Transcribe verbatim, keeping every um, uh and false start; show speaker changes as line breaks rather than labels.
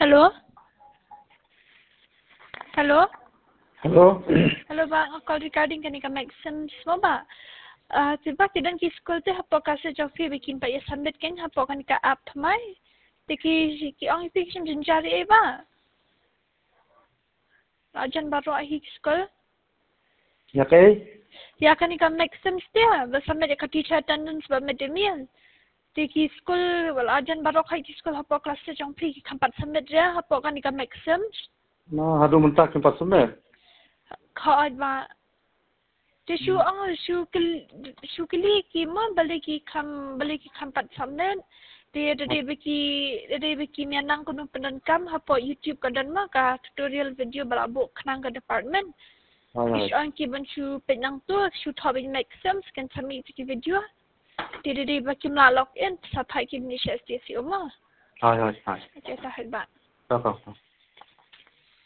Hello? Hello?
Hello?
Hello ba? Call regarding kani ka Maxim mo ba? Ah, tiba kidan ki school te hapo ka sa Jofi bikin pa ya submit ken hapo kan ka app mai. Tiki ki ang application jinjari e ba? Ajan baru ahi school.
Ya kay?
Ya kani ka Maxim dia, ba submit ka teacher attendance ba medemian. Tiki school wala ajan baru kai school hapo kelas sa Jofi ki kampat submit dia hapo kani ka Maxim.
Na hadu mentak tempat semen.
Kau ba? Te shu ang shu kil shu kili ki ma balik ki kam balik ki kampat submit. Te ada de beki ada beki mianang kuno penankam hapo YouTube kadan ma ka tutorial video balabuk kenang ke department. Ish ang ki ban shu penang tu shu tobin make sense kan submit ki video. Te de de beki mla log in sa thai ki ni S T C oma.
Hai hai hai.
Kita hebat.
Tak apa.